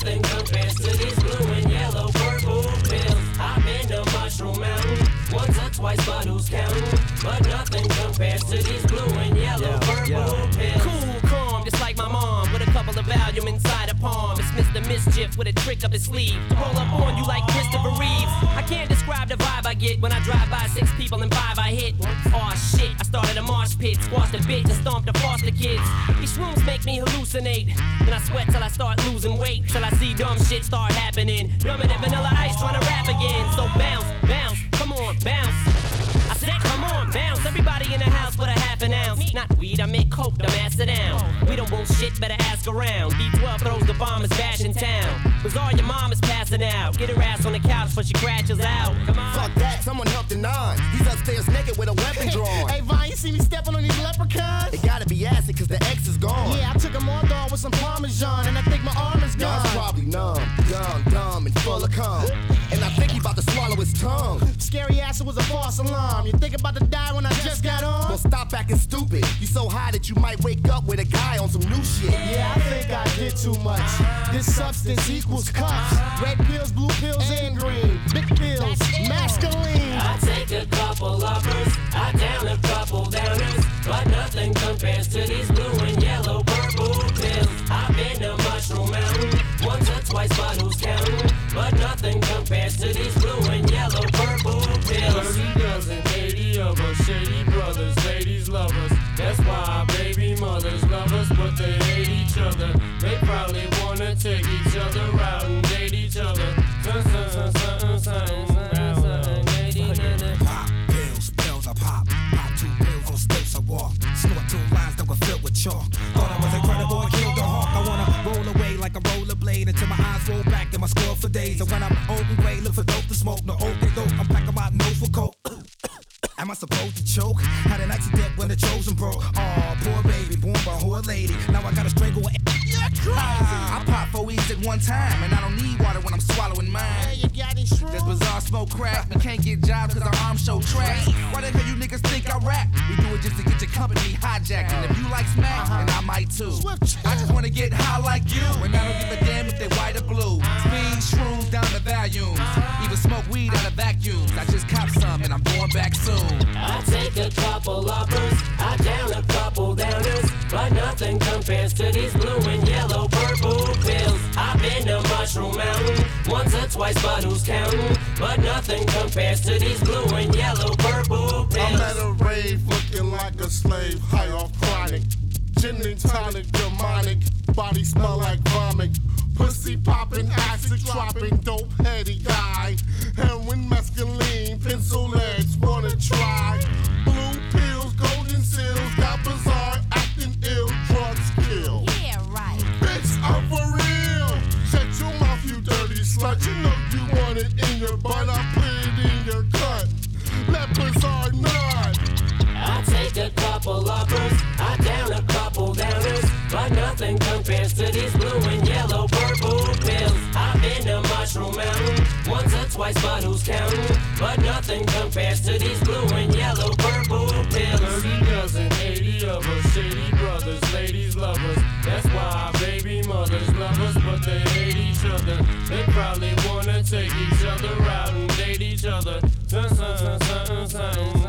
nothing compares to these blue and yellow purple pills. I've been to Mushroom Mountain once or twice, but who's counting? But nothing compares to these blue and yellow purple pills. Cool, calm, just like my mom, with a couple of Valium inside a palm. It's Mr. Mischief with a trick up his sleeve to roll up on you like Christopher Reeves. I can't describe the vibe I get when I drive by 6 people and 5 I hit. Aw shit, I started a marsh pit, squashed a bitch and stomped the foster kids. These shrooms make me hallucinate, then I sweat till I start losing weight, till I see dumb shit start happening. Dumber than Vanilla Ice trying to rap again. So bounce, bounce, come on, bounce. I said come on, bounce. Everybody in the house for a half an ounce. Not weed, I meant coke, dumbass, sit down. We don't bullshit, better ask around. B12 throws the bombers bash in town. Bizarre, your mom is passing out. Get her ass on the couch before she crashes out. Come on. Fuck that, someone help the nine. He's upstairs naked with a weapon drawn. Hey, Vine, you see me stepping on these leprechauns? It gotta be acid cause the X is gone. Yeah, I took them all dog with some Parmesan, and I think my arm is gone. Y'all's probably numb, dumb, and full of cum. And I think he about to swallow his tongue. Scary ass, it was a false alarm. You think about to die when I just got on? Well, stop acting stupid. You so high that you might wake up with a guy on some new shit. Yeah, I think I did too much. This substance equals cups. Red pills, blue pills, and green. Big pills, masculine. I take a couple uppers, I down a couple downers, but nothing compares to these blue and yellow purple pills. I've been to Mushroom Mountain once or twice, but who's counting? But nothing compares to these blue and yellow purple pills. 30 dozen, 80 of us, shady brothers, ladies love us. That's why our baby mothers love us, but they hate each other. They probably wanna take each other out and date each other. Pop pills, pills I pop. Pop 2 pills on stilts I walk. Snort 2 lines that were filled with chalk. Thought I was incredible and killed the hawk. I wanna roll away like a rollerblade until my eyes roll back and my skull for days. And when I'm old and gray, look for dope to smoke. No old dope, I'm packing my nose for coke. Am I supposed to choke? Had an accident when the chosen broke. Aw, poor baby, born by a whore lady. Now I gotta strangle her. I pop 4 weeds at one time, and I don't need water when I'm swallowing mine. Hey, you got any shrooms? This bizarre smoke crack, we can't get jobs cause our arms show trash. Why the hell you niggas think I rap? We do it just to get your company hijacked. And if you like smack, then I might too. I just wanna get high like you, and I don't give a damn if they white or blue. Speed, shrooms down to volumes, even smoke weed out of vacuums. I just cop some and I'm going back soon. I take a couple uppers, I down a couple downers, but nothing compares to these blue and yellow purple pills. I've been to Mushroom Mountain once or twice, but who's counting? But nothing compares to these blue and yellow purple pills. I'm at a rave looking like a slave, high off chronic. Gin and tonic, demonic, body smell like vomit. Pussy popping, acid dropping, dope heady guy. Heroin, mescaline, pencil legs, wanna try. Blue pills, golden seals, got bizarre, acting ill, drugs kill. Yeah, right. Bitch, I'm for real. Shut your mouth, you dirty slut. You know you want it in your butt, I put it in your cut. Let bizarre nut. I take a couple uppers, I down a couple downers, but nothing compares to these blue and yellow purple pills. I've been to Mushroom Mountain once or twice, but who's counting? But nothing compares to these blue and yellow purple pills. 30 dozen, 80 of us, shady brothers, ladies love us. That's why our baby mothers love us, but they hate each other. They probably wanna take each other out and date each other.